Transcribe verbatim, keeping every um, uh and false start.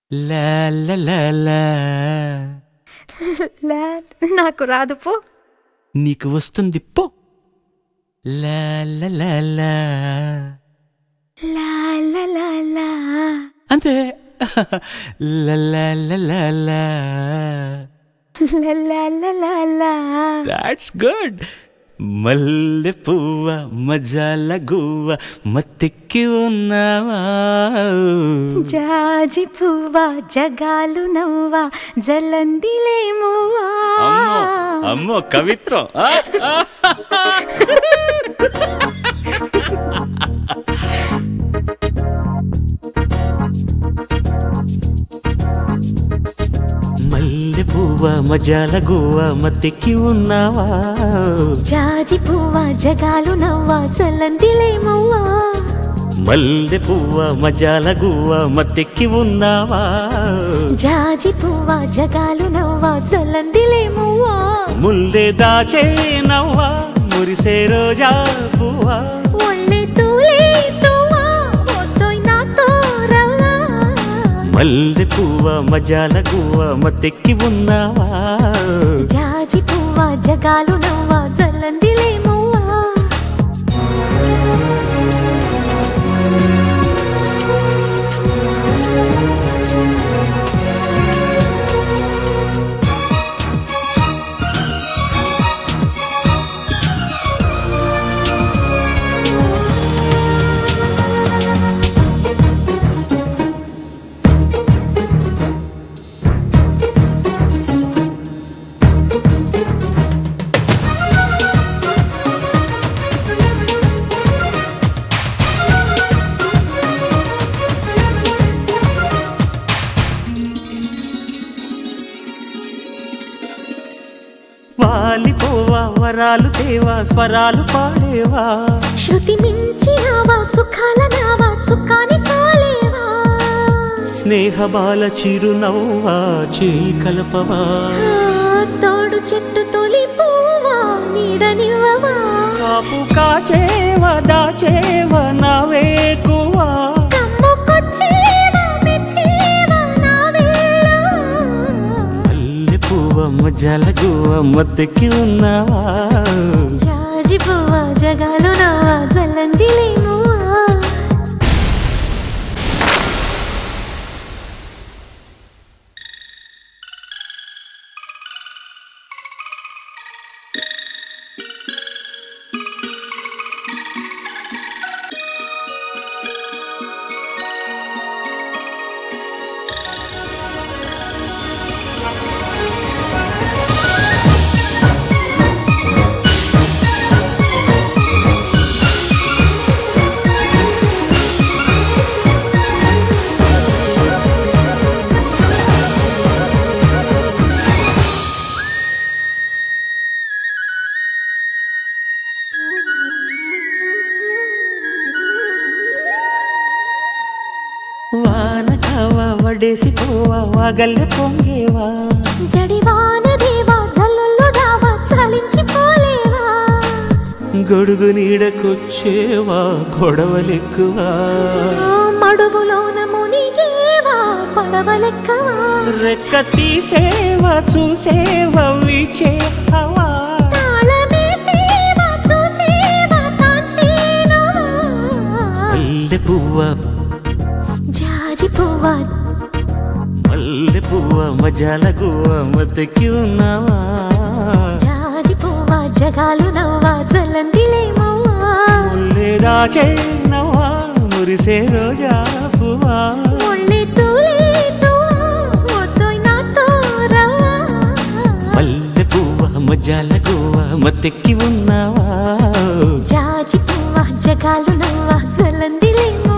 లా లా లా లా. లా నాకు రాదు పో. నీకు వస్తుంది పో. లా లా లా లా. లా లా లా లా. అంతే. లా లా లా లా లా. లా లా లా లా లా. That's good. మల్లె పువ్వ మజాల గువ్వ మత్తెక్కి ఉన్నావా? జాజి పువ్వా జగాలు నవ్వా జలందిలేమువా. అమ్మో అమ్మో కవిత్వం. ఆ, ఆ. మల్లె పువ్వ మజాల గువ్వ మత్తెక్కి ఉన్నావా? జాజి పువ్వా జగాలు నవ్వా జలందిలేమువా. మల్లె పువ్వ మజాల గువ్వ మత్తెక్కి ఉన్నావా? జాజి పువ్వా జగాలు నవ్వా జలందిలేమువా. ముల్లె దాచే నవ్వా మురిసే రోజా పువ్వా. ఒళ్ళే తూలే తువ్వా పొద్దోయ్ నాతో రవ్వా. మల్లె పువ్వ మజాల గువ్వ మత్తెక్కి ఉన్నావా? జాజి పువ్వా జగాలు నవ్వా జలందిలేమువా. వాలిపోవా వరాలు తేవా స్వరాలు పాడేవా. శృతి మించి ఆవా సుఖాల నావా చుక్కాని కాలేవా. స్నేహ బాల చిరునవ్వా చేయి కలపవా. తోడు చెట్టు తొలి పువ్వా నీడనివ్వవా. కాపు కాచేవా దాచేవా నవేకువా. కమ్ముకొచ్చేవా మెచ్చేవా నా వేళవా. మల్లె పువ్వ మజాల గువ్వ మత్తెక్కి ఉన్నావా? జాజి పువ్వా జగాలు నవ్వా జలందిలేమువా. వాన కావా వడేసి పోవా వాగల్లె పొంగేవా. జడివాన దేవా జల్లుల్లో దావా చలించిపోలేవా. గొడుగు నీడకొచ్చేవా గొడవలెక్కువా. మడుగులోన మునిగేవా పడవలెక్కవా. రెక్క తీసేవా చూసేవా వీచే హవా. తాళమేసేవా చూసేవా తాన్సేనవా. మల్లె పువ్వ జాజి పువ్వా మల్లె పువ్వ మజాల గువ్వ మత్తెక్కి ఉన్నావా? జాజి పువ్వా జగాలు నవ్వా జలందిలేమువా. ముల్లె దాచే నవ్వా మురిసే రోజా పువ్వా. ఒళ్ళే తూలే తువ్వా పొద్దోయ్ నాతో రవ్వా. మల్లె పువ్వ మజాల గువ్వ మత్తెక్కి ఉన్నావా? జాజి పువ్వా జగాలు నవ్వా జలందిలేమువా.